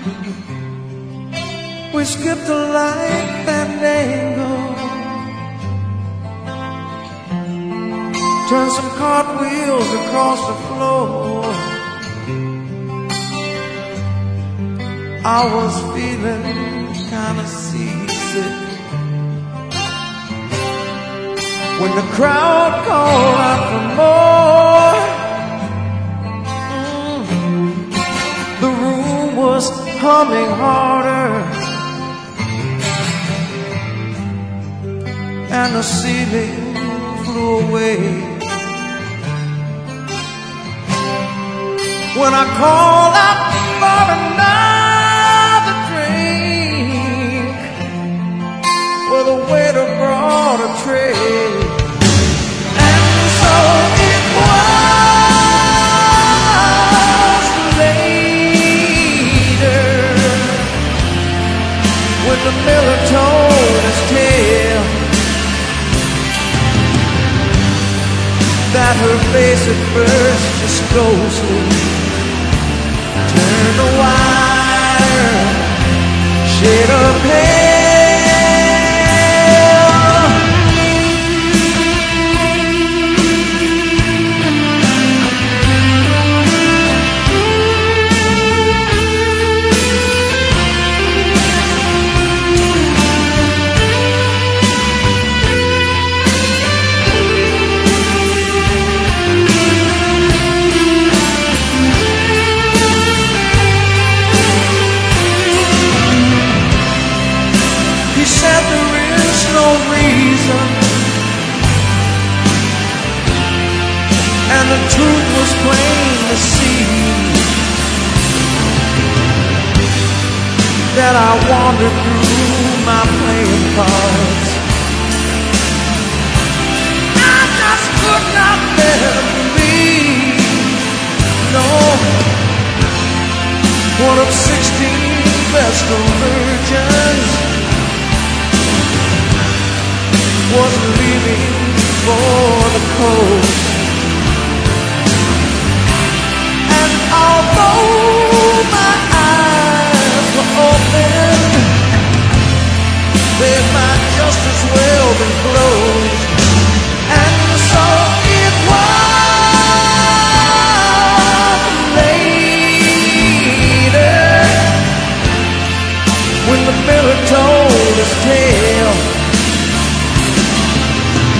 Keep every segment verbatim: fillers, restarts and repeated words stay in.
We skipped a light fandango, turned some cartwheels across the floor. I was feeling kinda seasick when the crowd called out for more. Mm. The room was humming harder, and the ceiling flew away. When I called out for another drink, well, the waiter brought a tray. And so it was later, when the miller told his tale, that her face at first just ghostly turned a whiter shade of pale. And the truth was plain to see, that I wandered through my playing cards. I just could not bear to believe, no, one of sixteen vestal virgins was leaving for the coast. And although my eyes were open, they might just as well be closed. And so it was later, when the miller told his tale,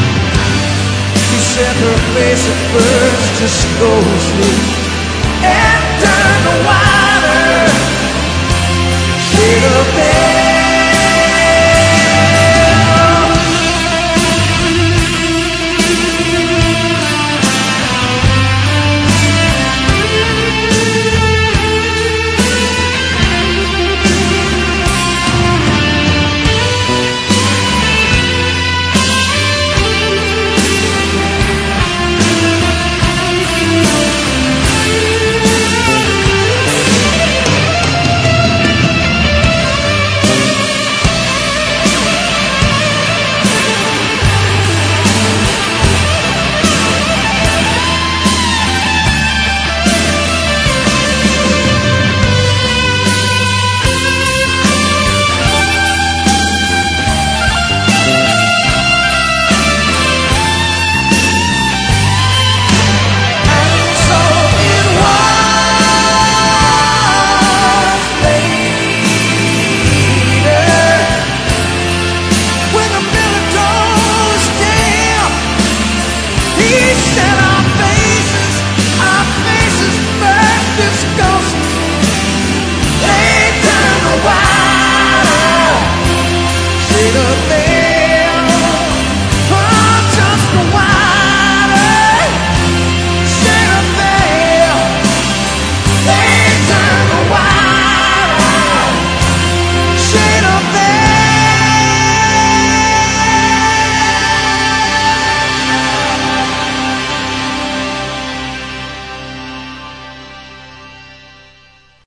said her face at first just ghostly.